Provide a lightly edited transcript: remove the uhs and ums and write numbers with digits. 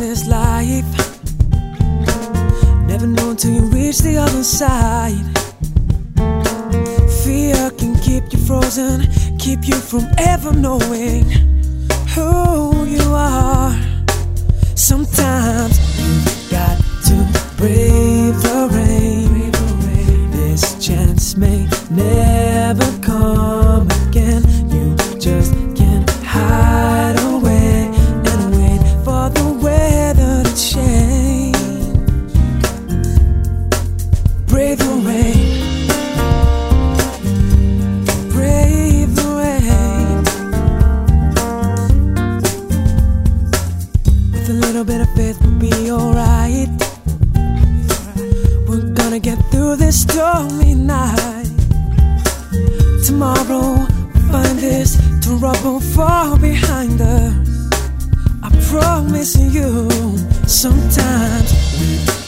this life. Never know until you reach the other side. Fear can keep you frozen, keep you from ever knowing who you are. Sometimes you've got to brave the rain. This chance may never come again. You just can't hide away and wait for the weather to change. Brave the rain. Brave the rain. With a little bit of faith, we'll be alright. We're gonna get through this stormy night. Tomorrow we'll find this trouble far behind us. I promise you. Sometimes we